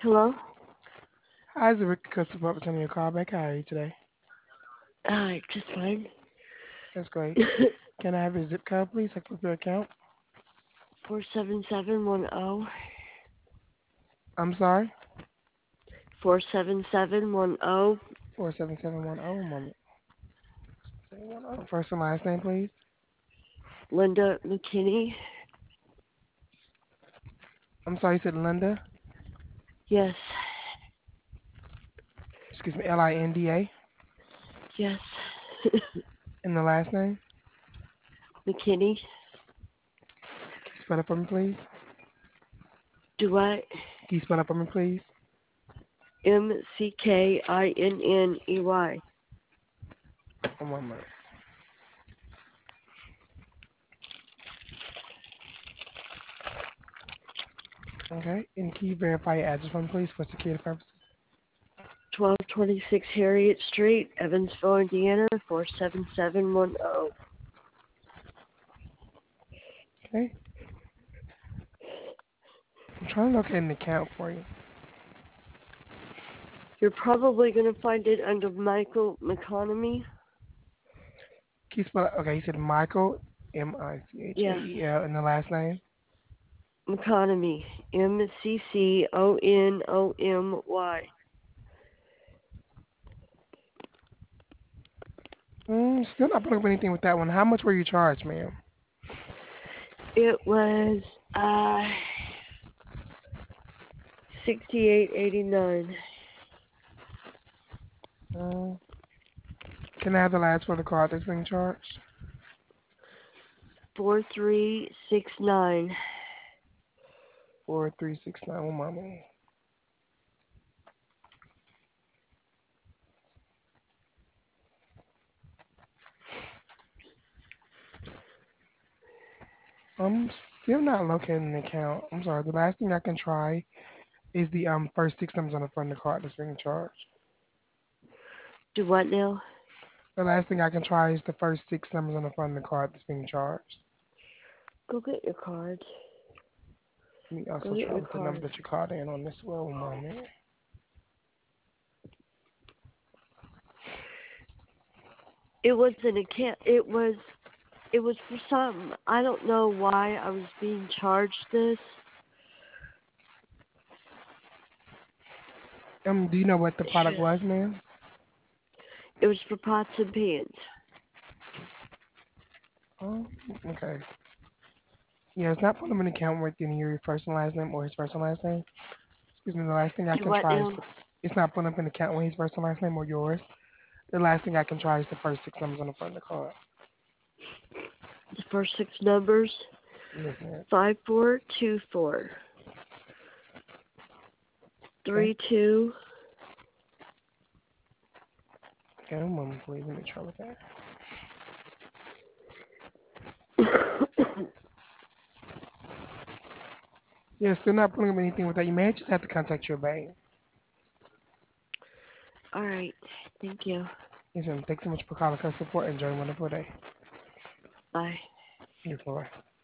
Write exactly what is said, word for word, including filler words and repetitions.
Hello? Hi, it's Rick Customer returning your call back. How are you today? Alright, just fine. That's great. Can I have your zip code, please? I can your account. four seven seven one zero. I'm sorry. four seven seven one zero. Four seven seven one zero. One moment. seven one zero. First and last name, please. Linda McKinney. I'm sorry. You said Linda. Yes. Excuse me. L I N D A. Yes. And the last name. McKinney. Can you spell it for me, please? Do I? Can you spell it for me, please? M C K I N N E Y. One moment. Okay. And can you verify your address for me, please, for security purposes? twelve twenty-six Harriet Street, Evansville, Indiana, four seven seven one zero. Okay. I'm trying to locate an account for you. You're probably going to find it under Michael McConomy. Can you spell it? Okay. You said Michael. M I C H A Yeah. E L. And the last name. McConomy. M C C O N O M Y. Mm, still not putting up anything with that one. How much were you charged, ma'am? It was uh sixty-eight eighty-nine. Mm, can I have the last for the card that's being charged? four three six nine. Four three six nine. One moment. I'm still not locating an account. I'm sorry. The last thing I can try is the um first six numbers on the front of the card that's being charged. Do what now? The last thing I can try is the first six numbers on the front of the card that's being charged. Go get your card. Let me Go also get try your with the number card. that you called in on this well. One moment. It was an account. It was. It was for something. I don't know why I was being charged this. Um, do you know what the product was, ma'am? It was for pots and pans. Oh, okay. Yeah, it's not putting him in an account with any of your first and last name or his first and last name. Excuse me, the last thing I Do can what try is now? the, it's not pulling up an account with his first and last name or yours. The last thing I can try is the first six numbers on the front of the card. The first six numbers. Yes, ma'am. Five four two four. Okay. Three two. Okay, one moment, please. Let me try with that. Yeah, still not pulling up anything with that. You may just have to contact your bank. All right. Thank you. Yes, ma'am. Thanks so much for calling customer support. Enjoy a wonderful day. Bye. You're welcome.